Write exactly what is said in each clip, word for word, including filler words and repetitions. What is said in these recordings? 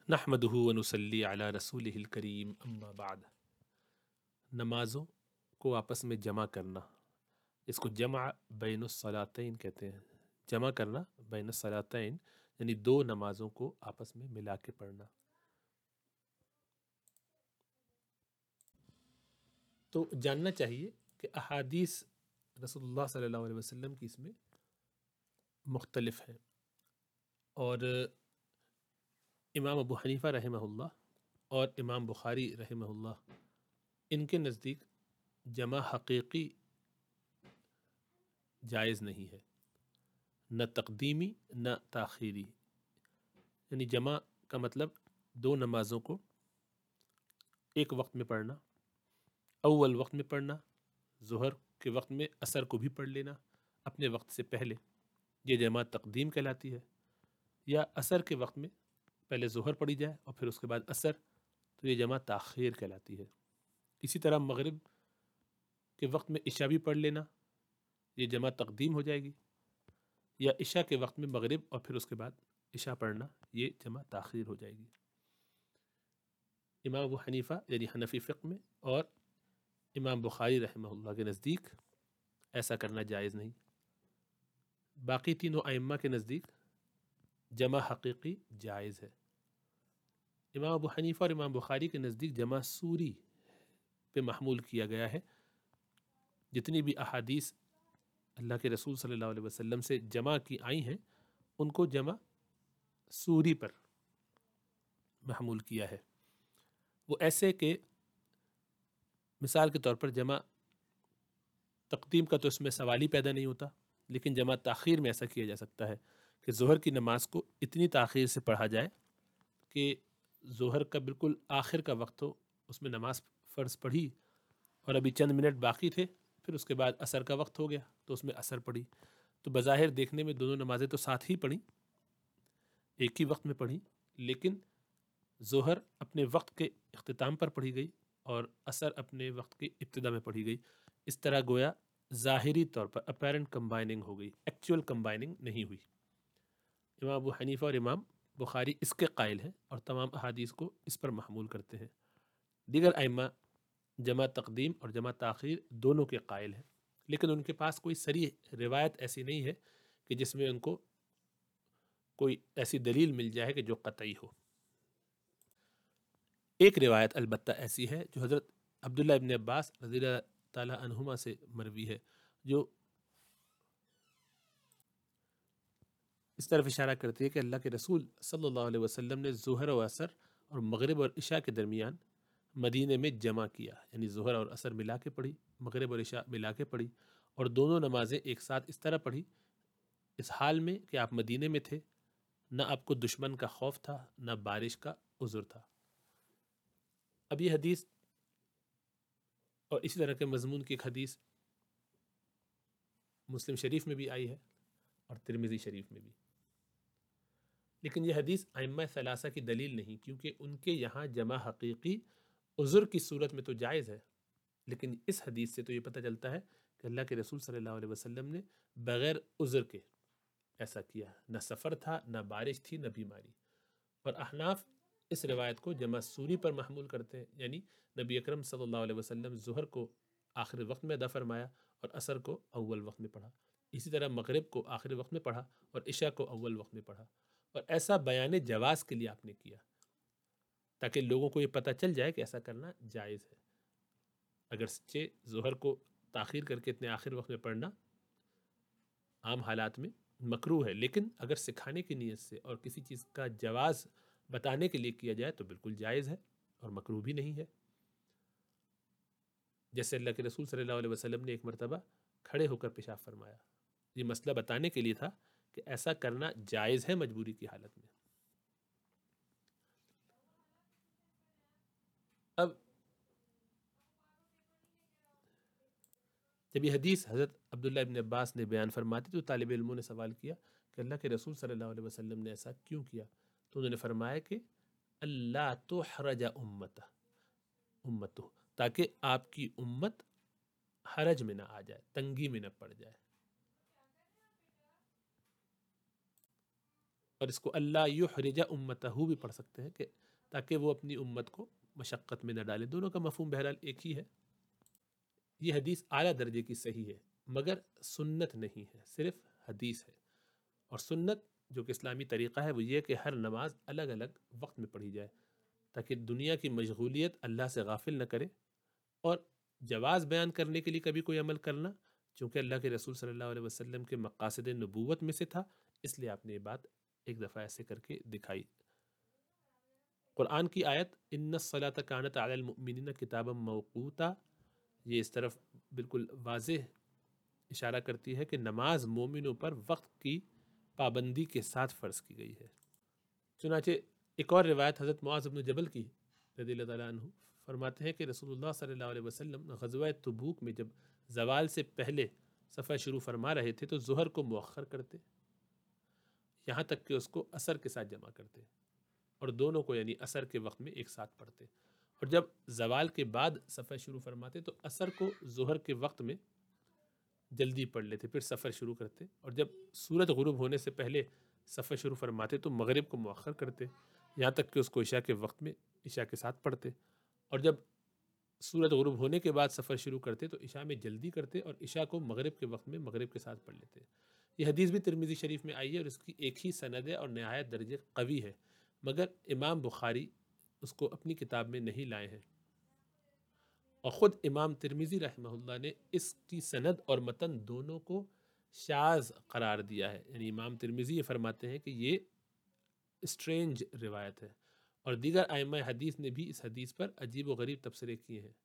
نحمدہ ونصلی علی رسولہ الکریم اما بعد۔ نمازوں کو آپس میں جمع کرنا، اس کو جمع بین الصلاتین کہتے ہیں۔ جمع کرنا بین الصلاتین یعنی دو نمازوں کو آپس میں ملا کے پڑھنا۔ تو جاننا چاہیے کہ احادیث رسول اللہ صلی اللہ علیہ وسلم کی اس میں مختلف ہیں، اور امام ابو حنیفہ رحمہ اللہ اور امام بخاری رحمہ اللہ ان کے نزدیک جمع حقیقی جائز نہیں ہے، نہ تقدیمی نہ تاخیری۔ یعنی جمع کا مطلب دو نمازوں کو ایک وقت میں پڑھنا، اول وقت میں پڑھنا، ظہر کے وقت میں عصر کو بھی پڑھ لینا اپنے وقت سے پہلے، یہ جمع تقدیم کہلاتی ہے۔ یا عصر کے وقت میں پہلے ظہر پڑھی جائے اور پھر اس کے بعد عصر، تو یہ جمع تاخیر کہلاتی ہے۔ اسی طرح مغرب کے وقت میں عشاء بھی پڑھ لینا، یہ جمع تقدیم ہو جائے گی۔ یا عشاء کے وقت میں مغرب اور پھر اس کے بعد عشاء پڑھنا، یہ جمع تاخیر ہو جائے گی۔ امام ابو حنیفہ یعنی حنفی فقہ میں اور امام بخاری رحمہ اللہ کے نزدیک ایسا کرنا جائز نہیں۔ باقی تینوں ائمہ کے نزدیک جمع حقیقی جائز ہے۔ امام ابو حنیفہ اور امام بخاری کے نزدیک جمع سوری پہ محمول کیا گیا ہے۔ جتنی بھی احادیث اللہ کے رسول صلی اللہ علیہ وسلم سے جمع کی آئی ہیں ان کو جمع سوری پر محمول کیا ہے۔ وہ ایسے کہ مثال کے طور پر جمع تقدیم کا تو اس میں سوال ہی پیدا نہیں ہوتا، لیکن جمع تاخیر میں ایسا کیا جا سکتا ہے کہ ظہر کی نماز کو اتنی تاخیر سے پڑھا جائے کہ ظہر کا بالکل آخر کا وقت ہو، اس میں نماز فرض پڑھی اور ابھی چند منٹ باقی تھے، پھر اس کے بعد عصر کا وقت ہو گیا تو اس میں عصر پڑھی، تو بظاہر دیکھنے میں دونوں نمازیں تو ساتھ ہی پڑھیں، ایک ہی وقت میں پڑھیں، لیکن ظہر اپنے وقت کے اختتام پر پڑھی گئی اور عصر اپنے وقت کی ابتدا میں پڑھی گئی۔ اس طرح گویا ظاہری طور پر اپیرنٹ کمبائننگ ہو گئی، ایکچوئل کمبائننگ نہیں ہوئی۔ امام ابو حنیفہ اور امام بخاری اس کے قائل ہیں اور تمام احادیث کو اس پر محمول کرتے ہیں۔ دیگر ائمہ جمع تقدیم اور جمع تاخیر دونوں کے قائل ہیں، لیکن ان کے پاس کوئی صریح روایت ایسی نہیں ہے کہ جس میں ان کو کوئی ایسی دلیل مل جائے کہ جو قطعی ہو۔ ایک روایت البتہ ایسی ہے جو حضرت عبداللہ ابن عباس رضی اللہ تعالی عنہما سے مروی ہے، جو اس طرف اشارہ کرتی ہے کہ اللہ کے رسول صلی اللہ علیہ وسلم نے ظہر و عصر اور مغرب اور عشاء کے درمیان مدینے میں جمع کیا، یعنی ظہر اور عصر ملا کے پڑھی، مغرب اور عشاء ملا کے پڑھی، اور دونوں نمازیں ایک ساتھ اس طرح پڑھی اس حال میں کہ آپ مدینے میں تھے، نہ آپ کو دشمن کا خوف تھا نہ بارش کا عذر تھا۔ اب یہ حدیث اور اسی طرح کے مضمون کی ایک حدیث مسلم شریف میں بھی آئی ہے اور ترمذی شریف میں بھی، لیکن یہ حدیث ائمہ ثلاثہ کی دلیل نہیں، کیونکہ ان کے یہاں جمع حقیقی عذر کی صورت میں تو جائز ہے، لیکن اس حدیث سے تو یہ پتہ چلتا ہے کہ اللہ کے رسول صلی اللہ علیہ وسلم نے بغیر عذر کے ایسا کیا، نہ سفر تھا نہ بارش تھی نہ بیماری۔ اور احناف اس روایت کو جمع سوری پر محمول کرتے ہیں، یعنی نبی اکرم صلی اللہ علیہ وسلم ظہر کو آخر وقت میں ادا فرمایا اور عصر کو اول وقت میں پڑھا، اسی طرح مغرب کو آخر وقت میں پڑھا اور عشاء کو اول وقت میں پڑھا، اور ایسا بیان جواز کے لیے آپ نے کیا تاکہ لوگوں کو یہ پتہ چل جائے کہ ایسا کرنا جائز ہے۔ اگر سچے ظہر کو تاخیر کر کے اتنے آخر وقت میں پڑھنا عام حالات میں مکروہ ہے، لیکن اگر سکھانے کی نیت سے اور کسی چیز کا جواز بتانے کے لیے کیا جائے تو بالکل جائز ہے اور مکروہ بھی نہیں ہے۔ جیسے اللہ کے رسول صلی اللہ علیہ وسلم نے ایک مرتبہ کھڑے ہو کر پیشاب فرمایا، یہ مسئلہ بتانے کے لیے تھا کہ ایسا کرنا جائز ہے مجبوری کی حالت میں۔ اب جب یہ حدیث حضرت عبداللہ ابن عباس نے بیان فرماتی تو طالب علموں نے سوال کیا کہ اللہ کے رسول صلی اللہ علیہ وسلم نے ایسا کیوں کیا؟ تو انہوں نے فرمایا کہ اللہ تحرج امتہ امتہ تاکہ آپ کی امت حرج میں نہ آ جائے، تنگی میں نہ پڑ جائے۔ اور اس کو اللہ یحرج امتہ بھی پڑھ سکتے ہیں کہ تاکہ وہ اپنی امت کو مشقت میں نہ ڈالے. دونوں کا مفہوم بہرحال ایک ہی ہے. یہ حدیث اعلیٰ درجے کی صحیح ہے مگر سنت نہیں ہے، صرف حدیث ہے. اور سنت جو کہ اسلامی طریقہ ہے وہ یہ کہ ہر نماز الگ الگ وقت میں پڑھی جائے تاکہ دنیا کی مشغولیت اللہ سے غافل نہ کرے. اور جواز بیان کرنے کے لیے کبھی کوئی عمل کرنا چونکہ اللہ کے رسول صلی اللہ علیہ وسلم کے مقاصد نبوت میں سے تھا، اس لیے آپ نے یہ بات ایک دفعہ ایسے کر کے دکھائی. قرآن کی آیت ان الصلاۃ کانت علی المؤمنین کتابا موقوتا، یہ اس طرف بالکل واضح اشارہ کرتی ہے کہ نماز مومنوں پر وقت کی پابندی کے ساتھ فرض کی گئی ہے. چنانچہ ایک اور روایت حضرت معاذ بن جبل کی رضی اللہ تعالیٰ عنہ فرماتے ہیں کہ رسول اللہ صلی اللہ علیہ وسلم غزوہ تبوک میں جب زوال سے پہلے سفر شروع فرما رہے تھے تو ظہر کو مؤخر کرتے یہاں تک کہ اس کو عصر کے ساتھ جمع کرتے اور دونوں کو یعنی عصر کے وقت میں ایک ساتھ پڑھتے، اور جب زوال کے بعد سفر شروع فرماتے تو عصر کو ظہر کے وقت میں جلدی پڑھ لیتے پھر سفر شروع کرتے، اور جب سورج غروب ہونے سے پہلے سفر شروع فرماتے تو مغرب کو مؤخر کرتے یہاں تک کہ اس کو عشاء کے وقت میں عشاء کے ساتھ پڑھتے، اور جب سورج غروب ہونے کے بعد سفر شروع کرتے تو عشاء میں جلدی کرتے اور عشاء کو مغرب کے وقت میں مغرب کے ساتھ پڑھ لیتے. یہ حدیث بھی ترمذی شریف میں آئی ہے اور اس کی ایک ہی سند ہے اور نہایت درجے قوی ہے، مگر امام بخاری اس کو اپنی کتاب میں نہیں لائے ہیں. اور خود امام ترمذی رحمہ اللہ نے اس کی سند اور متن دونوں کو شاذ قرار دیا ہے. یعنی امام ترمذی یہ فرماتے ہیں کہ یہ اسٹرینج روایت ہے، اور دیگر ائمہ حدیث نے بھی اس حدیث پر عجیب و غریب تبصرے کیے ہیں.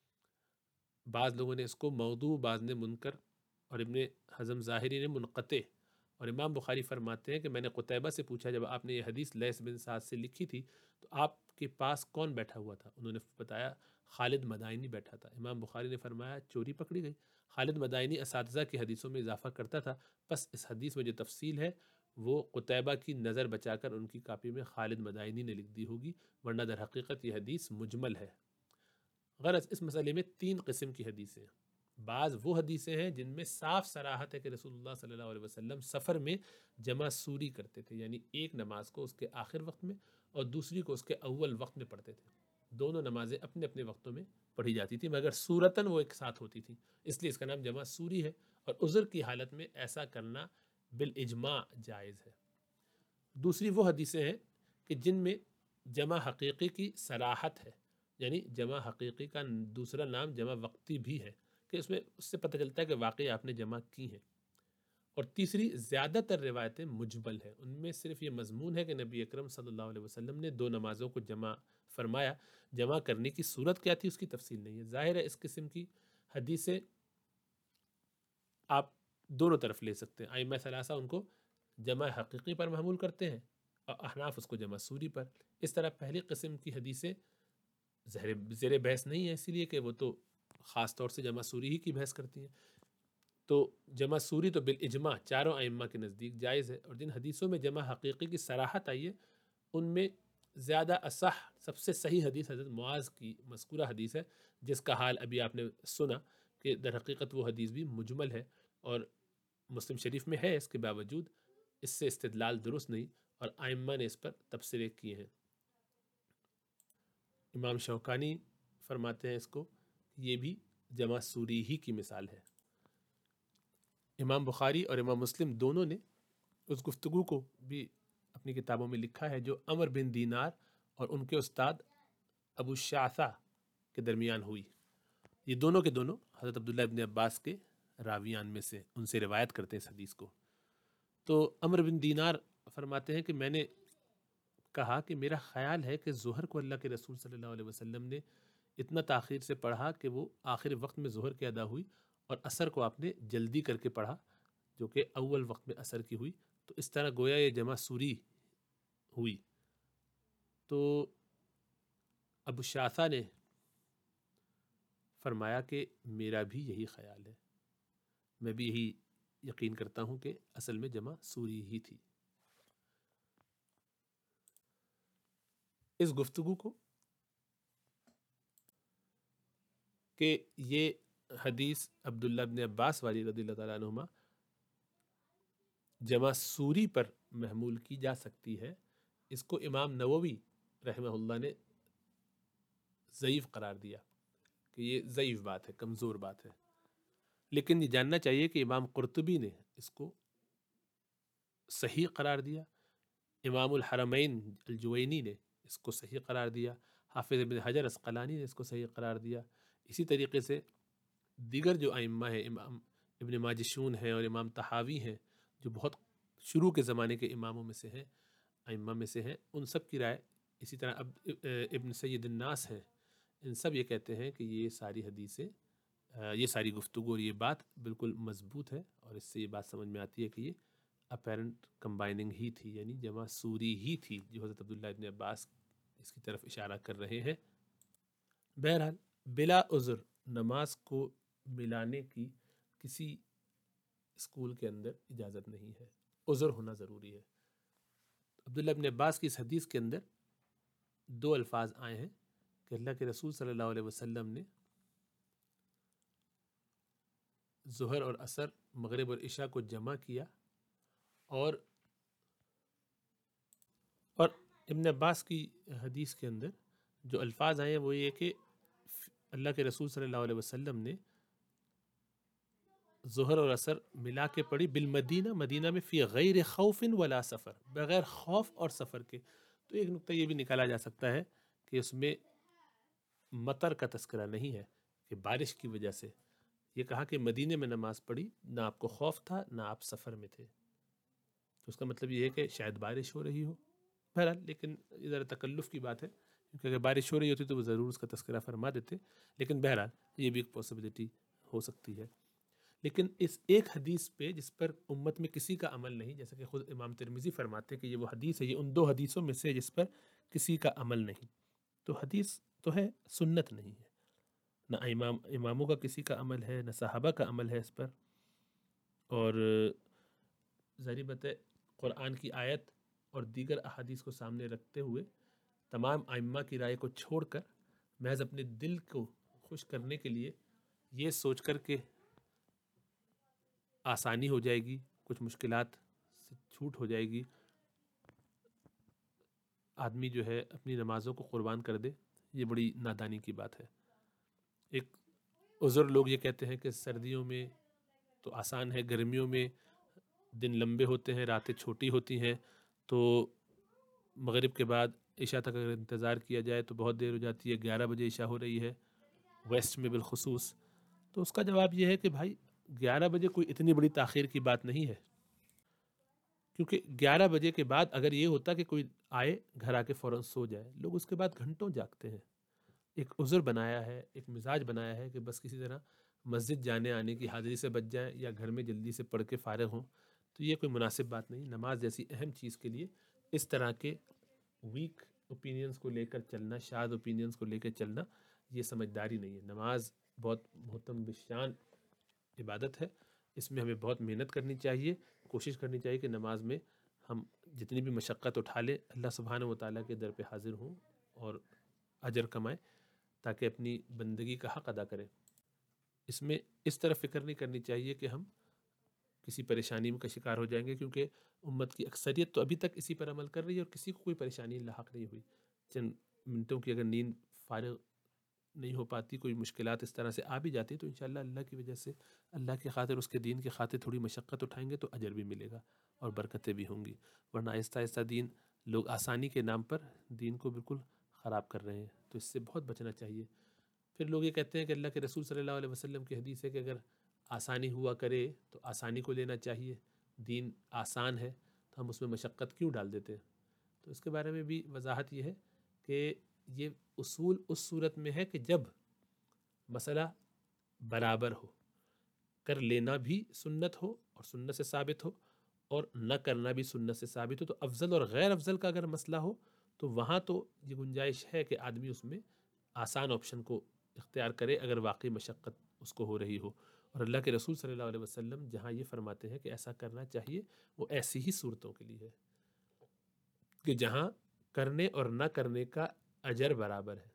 بعض لوگوں نے اس کو موضوع، بعض نے منکر، اور ابن حزم ظاہری نے منقطع. اور امام بخاری فرماتے ہیں کہ میں نے قتیبہ سے پوچھا جب آپ نے یہ حدیث لیث بن سعد سے لکھی تھی تو آپ کے پاس کون بیٹھا ہوا تھا؟ انہوں نے بتایا خالد مدائنی بیٹھا تھا. امام بخاری نے فرمایا چوری پکڑی گئی. خالد مدائنی اساتذہ کی حدیثوں میں اضافہ کرتا تھا، بس اس حدیث میں جو تفصیل ہے وہ قتیبہ کی نظر بچا کر ان کی کاپی میں خالد مدائنی نے لکھ دی ہوگی، ورنہ در حقیقت یہ حدیث مجمل ہے. غرض اس مسئلے میں تین قسم کی حدیثیں ہیں. بعض وہ حدیثیں ہیں جن میں صاف صراحت ہے کہ رسول اللہ صلی اللہ علیہ وسلم سفر میں جمع سوری کرتے تھے، یعنی ایک نماز کو اس کے آخر وقت میں اور دوسری کو اس کے اول وقت میں پڑھتے تھے. دونوں نمازیں اپنے اپنے وقتوں میں پڑھی جاتی تھی مگر صورتاً وہ ایک ساتھ ہوتی تھی، اس لیے اس کا نام جمع سوری ہے. اور عذر کی حالت میں ایسا کرنا بالاجماع جائز ہے. دوسری وہ حدیثیں ہیں کہ جن میں جمع حقیقی کی صراحت ہے، یعنی جمع حقیقی کا دوسرا نام جمع وقتی بھی ہے کہ اس میں اس سے پتہ چلتا ہے کہ واقعی آپ نے جمع کی ہیں. اور تیسری زیادہ تر روایتیں مجمل ہیں، ان میں صرف یہ مضمون ہے کہ نبی اکرم صلی اللہ علیہ وسلم نے دو نمازوں کو جمع فرمایا. جمع کرنے کی صورت کیا تھی اس کی تفصیل نہیں ہے. ظاہر ہے اس قسم کی حدیثیں آپ دونوں طرف لے سکتے ہیں. ائمہ ثلاثہ ان کو جمع حقیقی پر محمول کرتے ہیں اور احناف اس کو جمع سوری پر. اس طرح پہلی قسم کی حدیثیں زیر بحث نہیں ہیں، اسی لیے کہ وہ تو خاص طور سے جمع سوری ہی کی بحث کرتی ہیں. تو جمع سوری تو بالاجماع چاروں ائمہ کے نزدیک جائز ہے. اور جن حدیثوں میں جمع حقیقی کی صراحت آئی ہے ان میں زیادہ اصح سب سے صحیح حدیث حضرت معاذ کی مذکورہ حدیث ہے، جس کا حال ابھی آپ نے سنا کہ در حقیقت وہ حدیث بھی مجمل ہے اور مسلم شریف میں ہے. اس کے باوجود اس سے استدلال درست نہیں اور ائمہ نے اس پر تبصرے کیے ہیں. امام شوکانی فرماتے ہیں اس کو یہ بھی جمع سوری ہی کی مثال ہے. امام بخاری اور امام مسلم دونوں نے اس گفتگو کو بھی اپنی کتابوں میں لکھا ہے جو عمر بن دینار اور ان کے استاد ابو شعثہ کے درمیان ہوئی. یہ دونوں کے دونوں حضرت عبداللہ ابن عباس کے راویان میں سے ان سے روایت کرتے ہیں اس حدیث کو. تو عمر بن دینار فرماتے ہیں کہ میں نے کہا کہ میرا خیال ہے کہ ظہر کو اللہ کے رسول صلی اللہ علیہ وسلم نے اتنا تاخیر سے پڑھا کہ وہ آخر وقت میں ظہر کی ادا ہوئی، اور عصر کو آپ نے جلدی کر کے پڑھا جو کہ اول وقت میں عصر کی ہوئی. تو اس طرح گویا یہ جمع سوری ہوئی. تو ابو شعثہ نے فرمایا کہ میرا بھی یہی خیال ہے، میں بھی یہی یقین کرتا ہوں کہ اصل میں جمع سوری ہی تھی. اس گفتگو کو کہ یہ حدیث عبداللہ ابن عباس والی رضی اللہ تعالیٰ عنہما جمع سوری پر محمول کی جا سکتی ہے، اس کو امام نووی رحمہ اللہ نے ضعیف قرار دیا کہ یہ ضعیف بات ہے، کمزور بات ہے. لیکن یہ جاننا چاہیے کہ امام قرطبی نے اس کو صحیح قرار دیا، امام الحرمین الجوینی نے اس کو صحیح قرار دیا، حافظ ابن حجر اسقلانی نے اس کو صحیح قرار دیا. اسی طریقے سے دیگر جو ائمہ ہیں، امام ابن ماجشون ہیں اور امام طحاوی ہیں، جو بہت شروع کے زمانے کے اماموں میں سے ہیں، ائمہ میں سے ہیں، ان سب کی رائے اسی طرح اب ابن سید الناس ہیں، ان سب یہ کہتے ہیں کہ یہ ساری حدیثیں، یہ ساری گفتگو اور یہ بات بالکل مضبوط ہے، اور اس سے یہ بات سمجھ میں آتی ہے کہ یہ اپیرنٹ کمبائننگ ہی تھی، یعنی جمع سوری ہی تھی جو حضرت عبداللہ ابن عباس اس کی طرف اشارہ کر رہے ہیں. بہرحال بلا عذر نماز کو ملانے کی کسی اسکول کے اندر اجازت نہیں ہے، عذر ہونا ضروری ہے. عبداللہ ابن عباس کی اس حدیث کے اندر دو الفاظ آئے ہیں کہ اللہ کے رسول صلی اللہ علیہ وسلم نے ظہر اور عصر، مغرب اور عشاء کو جمع کیا، اور اور ابن عباس کی حدیث کے اندر جو الفاظ آئے ہیں وہ یہ کہ اللہ کے رسول صلی اللہ علیہ وسلم نے ظہر اور عصر ملا کے پڑھی بالمدینہ، مدینہ میں، فی غیر خوف ولا سفر، بغیر خوف اور سفر کے. تو ایک نقطہ یہ بھی نکالا جا سکتا ہے کہ اس میں مطر کا تذکرہ نہیں ہے کہ بارش کی وجہ سے، یہ کہا کہ مدینے میں نماز پڑھی، نہ آپ کو خوف تھا نہ آپ سفر میں تھے، تو اس کا مطلب یہ ہے کہ شاید بارش ہو رہی ہو. بہرحال لیکن ادھر تکلف کی بات ہے، کیونکہ اگر بارش ہو رہی ہوتی تو وہ ضرور اس کا تذکرہ فرما دیتے، لیکن بہرحال یہ بھی ایک پاسبلٹی ہو سکتی ہے. لیکن اس ایک حدیث پہ جس پر امت میں کسی کا عمل نہیں، جیسا کہ خود امام ترمذی فرماتے ہیں کہ یہ وہ حدیث ہے، یہ ان دو حدیثوں میں سے جس پر کسی کا عمل نہیں، تو حدیث تو ہے، سنت نہیں ہے، نہ امام اماموں کا کسی کا عمل ہے، نہ صحابہ کا عمل ہے اس پر. اور ظاہر بات ہے قرآن کی آیت اور دیگر احادیث کو سامنے رکھتے ہوئے تمام ائمہ کی رائے کو چھوڑ کر محض اپنے دل کو خوش کرنے کے لیے یہ سوچ کر کہ آسانی ہو جائے گی، کچھ مشکلات سے چھوٹ ہو جائے گی، آدمی جو ہے اپنی نمازوں کو قربان کر دے، یہ بڑی نادانی کی بات ہے. ایک عذر لوگ یہ کہتے ہیں کہ سردیوں میں تو آسان ہے، گرمیوں میں دن لمبے ہوتے ہیں، راتیں چھوٹی ہوتی ہیں، تو مغرب کے بعد عشاء تک اگر انتظار کیا جائے تو بہت دیر ہو جاتی ہے، گیارہ بجے عشاء ہو رہی ہے ویسٹ میں بالخصوص. تو اس کا جواب یہ ہے کہ بھائی گیارہ بجے کوئی اتنی بڑی تاخیر کی بات نہیں ہے، کیونکہ گیارہ بجے کے بعد اگر یہ ہوتا کہ کوئی آئے گھر آ کے فوراً سو جائے، لوگ اس کے بعد گھنٹوں جاگتے ہیں. ایک عذر بنایا ہے، ایک مزاج بنایا ہے کہ بس کسی طرح مسجد جانے آنے کی حاضری سے بچ جائیں یا گھر میں جلدی سے پڑھ کے فارغ ہوں، تو یہ کوئی مناسب بات نہیں. نماز جیسی اہم چیز کے لیے اس طرح کے ویک اوپینینز کو لے کر چلنا، شاذ اوپینینز کو لے کر چلنا، یہ سمجھداری نہیں ہے. نماز بہت محترم بشان عبادت ہے، اس میں ہمیں بہت محنت کرنی چاہیے، کوشش کرنی چاہیے کہ نماز میں ہم جتنی بھی مشقت اٹھا لیں اللہ سبحانہ و تعالیٰ کے در پہ حاضر ہوں اور اجر کمائیں تاکہ اپنی بندگی کا حق ادا کریں. اس میں اس طرح فکر نہیں کرنی چاہیے کہ ہم کسی پریشانی کا شکار ہو جائیں گے، کیونکہ امت کی اکثریت تو ابھی تک اسی پر عمل کر رہی ہے اور کسی کو کوئی پریشانی لاحق نہیں ہوئی. چند منٹوں کی اگر نیند فارغ نہیں ہو پاتی، کوئی مشکلات اس طرح سے آ بھی جاتی، تو انشاءاللہ اللہ کی وجہ سے، اللہ کی خاطر، اس کے دین کی خاطر تھوڑی مشقت اٹھائیں گے تو اجر بھی ملے گا اور برکتیں بھی ہوں گی. ورنہ آہستہ آہستہ دین، لوگ آسانی کے نام پر دین کو بالکل خراب کر رہے ہیں، تو اس سے بہت بچنا چاہیے. پھر لوگ یہ کہتے ہیں کہ اللہ کے رسول صلی اللہ علیہ وسلم کی حدیث ہے کہ اگر آسانی ہوا کرے تو آسانی کو لینا چاہیے، دین آسان ہے تو ہم اس میں مشقت کیوں ڈال دیتے ہیں. تو اس کے بارے میں بھی وضاحت یہ ہے کہ یہ اصول اس صورت میں ہے کہ جب مسئلہ برابر ہو، کر لینا بھی سنت ہو اور سنت سے ثابت ہو، اور نہ کرنا بھی سنت سے ثابت ہو. تو افضل اور غیر افضل کا اگر مسئلہ ہو تو وہاں تو یہ گنجائش ہے کہ آدمی اس میں آسان آپشن کو اختیار کرے اگر واقعی مشقت اس کو ہو رہی ہو. اور اللہ کے رسول صلی اللہ علیہ وسلم جہاں یہ فرماتے ہیں کہ ایسا کرنا چاہیے، وہ ایسی ہی صورتوں کے لیے ہے کہ جہاں کرنے اور نہ کرنے کا اجر برابر ہے.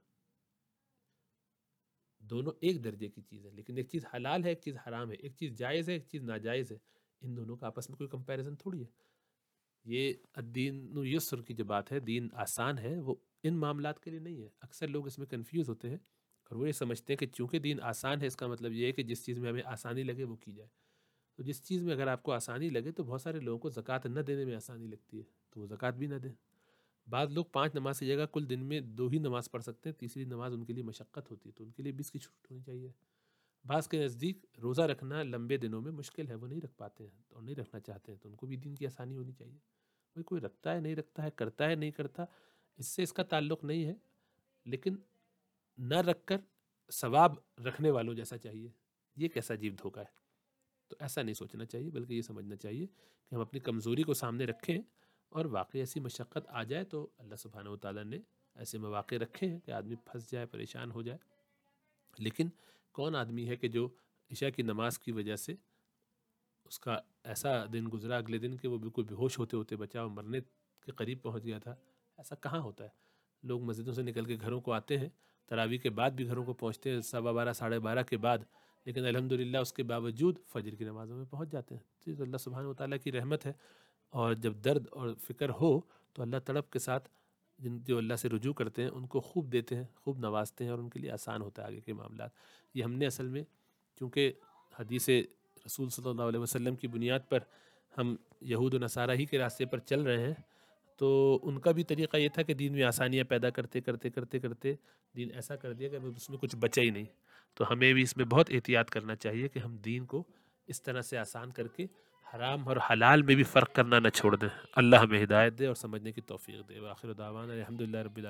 دونوں ایک درجے کی چیز ہے، لیکن ایک چیز حلال ہے، ایک چیز حرام ہے، ایک چیز جائز ہے، ایک چیز ناجائز ہے. ان دونوں کا آپس میں کوئی کمپیریزن تھوڑی ہے. یہ الدین یسر کی جو بات ہے، دین آسان ہے، وہ ان معاملات کے لیے نہیں ہے. اکثر لوگ اس میں کنفیوز ہوتے ہیں اور وہ یہ سمجھتے ہیں کہ چونکہ دین آسان ہے اس کا مطلب یہ ہے کہ جس چیز میں ہمیں آسانی لگے وہ کی جائے. تو جس چیز میں اگر آپ کو آسانی لگے تو بہت سارے لوگوں کو زکوٰۃ نہ دینے میں آسانی لگتی ہے تو وہ زکوٰۃ بھی نہ دیں. بعض لوگ پانچ نماز کی جگہ کل دن میں دو ہی نماز پڑھ سکتے ہیں، تیسری نماز ان کے لیے مشقت ہوتی ہے تو ان کے لیے بھی اس کی چھوٹ ہونی چاہیے. بعض کے نزدیک روزہ رکھنا لمبے دنوں میں مشکل ہے، وہ نہیں رکھ پاتے ہیں اور نہیں رکھنا چاہتے ہیں تو ان کو بھی دین کی آسانی ہونی چاہیے. بھائی کوئی رکھتا ہے نہیں رکھتا ہے، کرتا ہے نہیں کرتا، اس سے اس کا تعلق نہیں ہے، لیکن نہ رکھ کر ثواب رکھنے والوں جیسا چاہیے. یہ کیسا عجیب دھوکہ ہے. تو ایسا نہیں سوچنا چاہیے، بلکہ یہ سمجھنا چاہیے کہ ہم اپنی کمزوری کو سامنے رکھیں اور واقعی ایسی مشقت آ جائے تو اللہ سبحانہ و تعالیٰ نے ایسے مواقع رکھے ہیں کہ آدمی پھنس جائے، پریشان ہو جائے. لیکن کون آدمی ہے کہ جو عشاء کی نماز کی وجہ سے اس کا ایسا دن گزرا اگلے دن کہ وہ بالکل بے ہوش ہوتے ہوتے بچا اور مرنے کے قریب پہنچ گیا تھا؟ ایسا کہاں ہوتا ہے. لوگ مسجدوں سے نکل کے گھروں کو آتے ہیں، تراویح کے بعد بھی گھروں کو پہنچتے ہیں سوا بارہ ساڑھے بارہ کے بعد، لیکن الحمدللہ اس کے باوجود فجر کی نمازوں میں پہنچ جاتے ہیں. تو اللہ سبحانہ و تعالیٰ کی رحمت ہے. اور جب درد اور فکر ہو تو اللہ تڑپ کے ساتھ جن جو اللہ سے رجوع کرتے ہیں ان کو خوب دیتے ہیں، خوب نوازتے ہیں اور ان کے لیے آسان ہوتا ہے آگے کے معاملات. یہ ہم نے اصل میں چونکہ حدیث رسول صلی اللہ علیہ وسلم کی بنیاد پر ہم یہود و نصارہ ہی کے راستے پر چل رہے ہیں، تو ان کا بھی طریقہ یہ تھا کہ دین میں آسانیاں پیدا کرتے کرتے کرتے کرتے دین ایسا کر دیا کہ اس میں کچھ بچا ہی نہیں. تو ہمیں بھی اس میں بہت احتیاط کرنا چاہیے کہ ہم دین کو اس طرح سے آسان کر کے حرام اور حلال میں بھی فرق کرنا نہ چھوڑ دیں. اللہ ہمیں ہدایت دے اور سمجھنے کی توفیق دے. وآخر دعوانا الحمدللہ رب العالمین.